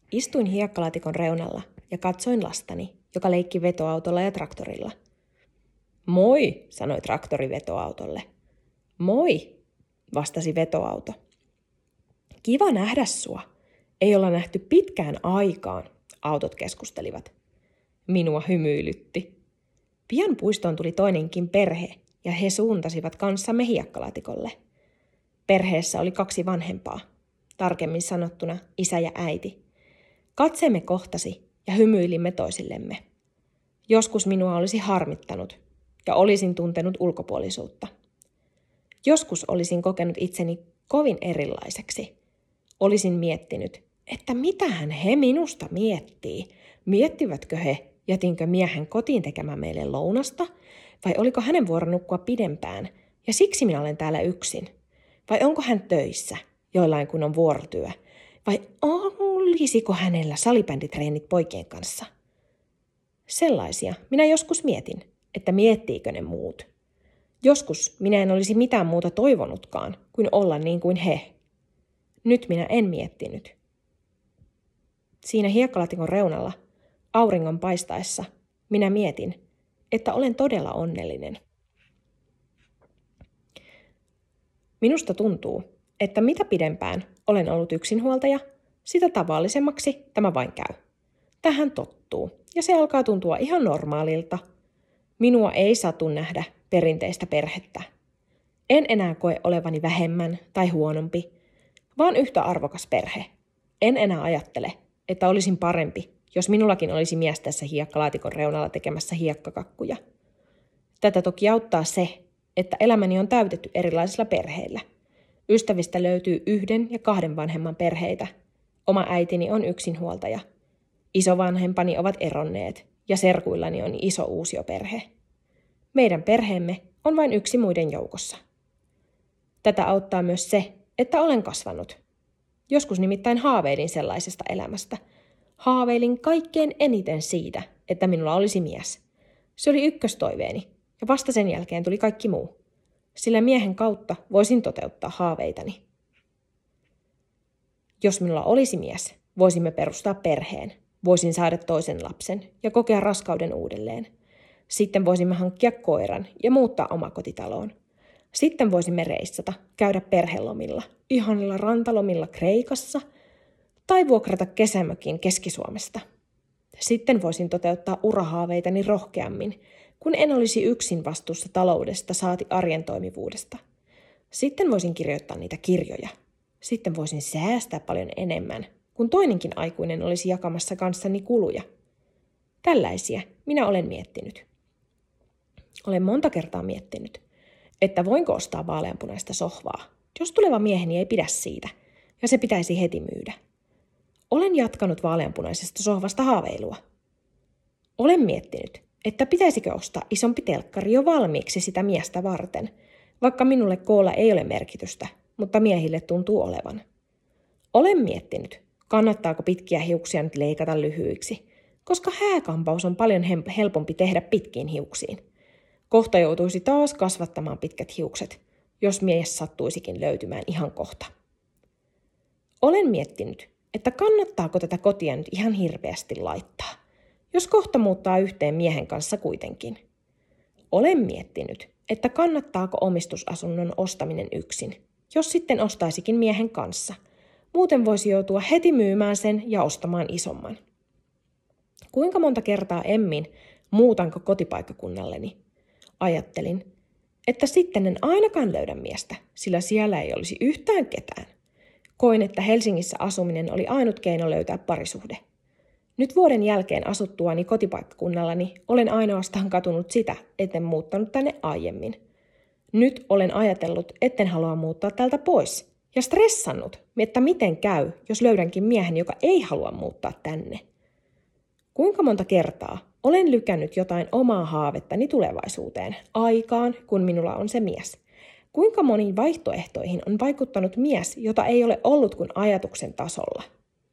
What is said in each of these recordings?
Istuin hiekkalaatikon reunalla ja katsoin lastani, joka leikki vetoautolla ja traktorilla. Moi, sanoi traktori vetoautolle. Moi, vastasi vetoauto. Kiva nähdä sua. Ei olla nähty pitkään aikaan, autot keskustelivat. Minua hymyilytti. Pian puistoon tuli toinenkin perhe ja he suuntasivat kanssamme hiekkalaatikolle. Perheessä oli 2 vanhempaa, tarkemmin sanottuna isä ja äiti. Katseemme kohtasi ja hymyilimme toisillemme. Joskus minua olisi harmittanut ja olisin tuntenut ulkopuolisuutta. Joskus olisin kokenut itseni kovin erilaiseksi. Olisin miettinyt, että mitähän he minusta miettii. Miettivätkö he, jätinkö miehen kotiin tekemään meille lounasta, vai oliko hänen vuoro nukkua pidempään, ja siksi minä olen täällä yksin? Vai onko hän töissä, joillain kun on vuorotyö, vai olisiko hänellä salibänditreenit poikien kanssa? Sellaisia minä joskus mietin, että miettiikö ne muut. Joskus minä en olisi mitään muuta toivonutkaan kuin olla niin kuin he. Nyt minä en miettinyt. Siinä hiekkalaatikon reunalla, auringon paistaessa, minä mietin, että olen todella onnellinen. Minusta tuntuu, että mitä pidempään olen ollut yksinhuoltaja, sitä tavallisemmaksi tämä vain käy. Tähän tottuu, ja se alkaa tuntua ihan normaalilta. Minua ei satu nähdä perinteistä perhettä. En enää koe olevani vähemmän tai huonompi, vaan yhtä arvokas perhe. En enää ajattele, että olisin parempi, jos minullakin olisi mies tässä hiekkalaatikon reunalla tekemässä hiekkakakkuja. Tätä toki auttaa se, että elämäni on täytetty erilaisilla perheillä. Ystävistä löytyy 1 ja 2 vanhemman perheitä. Oma äitini on yksinhuoltaja. Isovanhempani ovat eronneet ja serkuillani on iso uusioperhe. Meidän perheemme on vain yksi muiden joukossa. Tätä auttaa myös se, että olen kasvanut. Joskus nimittäin haaveilin sellaisesta elämästä. Haaveilin kaikkein eniten siitä, että minulla olisi mies. Se oli ykköstoiveeni, ja vasta sen jälkeen tuli kaikki muu. Sillä miehen kautta voisin toteuttaa haaveitani. Jos minulla olisi mies, voisimme perustaa perheen. Voisin saada toisen lapsen ja kokea raskauden uudelleen. Sitten voisimme hankkia koiran ja muuttaa omakotitaloon. Sitten voisimme reissata, käydä perhelomilla, ihanilla rantalomilla Kreikassa tai vuokrata kesämökin Keski-Suomesta. Sitten voisin toteuttaa urahaaveitani rohkeammin, kun en olisi yksin vastuussa taloudesta saati arjen toimivuudesta. Sitten voisin kirjoittaa niitä kirjoja. Sitten voisin säästää paljon enemmän, kun toinenkin aikuinen olisi jakamassa kanssani kuluja. Tällaisia minä olen miettinyt. Olen monta kertaa miettinyt, että voinko ostaa vaaleanpunaista sohvaa, jos tuleva mieheni ei pidä siitä, ja se pitäisi heti myydä. Olen jatkanut vaaleanpunaisesta sohvasta haaveilua. Olen miettinyt, että pitäisikö ostaa isompi telkkari jo valmiiksi sitä miestä varten, vaikka minulle koolla ei ole merkitystä, mutta miehille tuntuu olevan. Olen miettinyt, kannattaako pitkiä hiuksia nyt leikata lyhyiksi, koska hääkampaus on paljon helpompi tehdä pitkiin hiuksiin. Kohta joutuisi taas kasvattamaan pitkät hiukset, jos mies sattuisikin löytymään ihan kohta. Olen miettinyt, että kannattaako tätä kotia nyt ihan hirveästi laittaa, jos kohta muuttaa yhteen miehen kanssa kuitenkin. Olen miettinyt, että kannattaako omistusasunnon ostaminen yksin, jos sitten ostaisikin miehen kanssa. Muuten voisi joutua heti myymään sen ja ostamaan isomman. Kuinka monta kertaa emmin, muutanko kotipaikkakunnalleni? Ajattelin, että sitten en ainakaan löydä miestä, sillä siellä ei olisi yhtään ketään. Koin, että Helsingissä asuminen oli ainut keino löytää parisuhde. Nyt vuoden jälkeen asuttuani kotipaikkakunnallani olen ainoastaan katunut sitä, etten muuttanut tänne aiemmin. Nyt olen ajatellut, etten halua muuttaa täältä pois ja stressannut, että miten käy, jos löydänkin miehen, joka ei halua muuttaa tänne. Kuinka monta kertaa olen lykännyt jotain omaa haavettani tulevaisuuteen, aikaan, kun minulla on se mies. Kuinka moniin vaihtoehtoihin on vaikuttanut mies, jota ei ole ollut kuin ajatuksen tasolla.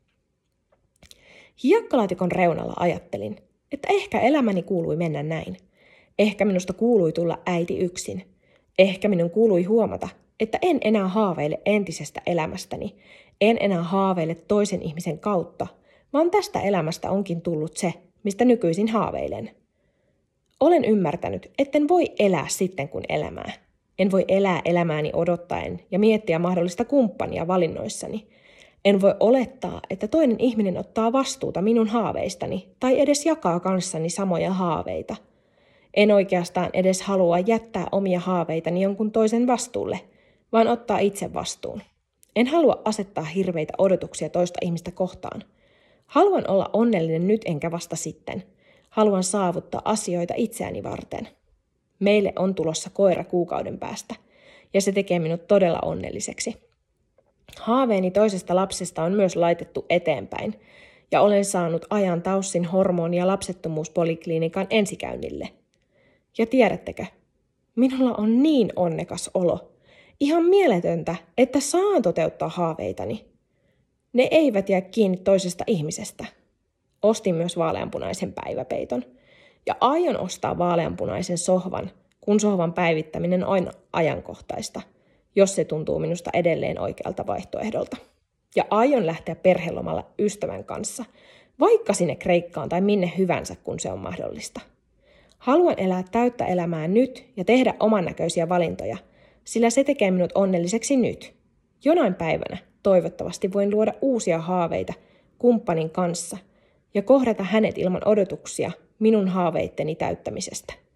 Hiekkalaatikon reunalla ajattelin, että ehkä elämäni kuului mennä näin. Ehkä minusta kuului tulla äiti yksin. Ehkä minun kuului huomata, että en enää haaveile entisestä elämästäni. En enää haaveile toisen ihmisen kautta, vaan tästä elämästä onkin tullut se, mistä nykyisin haaveilen. Olen ymmärtänyt, etten voi elää sitten kun elämää. En voi elää elämääni odottaen ja miettiä mahdollista kumppania valinnoissani. En voi olettaa, että toinen ihminen ottaa vastuuta minun haaveistani tai edes jakaa kanssani samoja haaveita. En oikeastaan edes halua jättää omia haaveitani jonkun toisen vastuulle, vaan ottaa itse vastuun. En halua asettaa hirveitä odotuksia toista ihmistä kohtaan. Haluan olla onnellinen nyt enkä vasta sitten. Haluan saavuttaa asioita itseäni varten. Meille on tulossa koira kuukauden päästä, ja se tekee minut todella onnelliseksi. Haaveeni toisesta lapsesta on myös laitettu eteenpäin, ja olen saanut ajan Taussin hormoni- ja lapsettomuuspoliklinikan ensikäynnille. Ja tiedättekö, minulla on niin onnekas olo. Ihan mieletöntä, että saan toteuttaa haaveitani. Ne eivät jää kiinni toisesta ihmisestä. Ostin myös vaaleanpunaisen päiväpeiton. Ja aion ostaa vaaleanpunaisen sohvan, kun sohvan päivittäminen on ajankohtaista, jos se tuntuu minusta edelleen oikealta vaihtoehdolta. Ja aion lähteä perhelomalla ystävän kanssa, vaikka sinne Kreikkaan tai minne hyvänsä, kun se on mahdollista. Haluan elää täyttä elämää nyt ja tehdä oman näköisiä valintoja, sillä se tekee minut onnelliseksi nyt. Jonain päivänä toivottavasti voin luoda uusia haaveita kumppanin kanssa ja kohdata hänet ilman odotuksia minun haaveitteni täyttämisestä.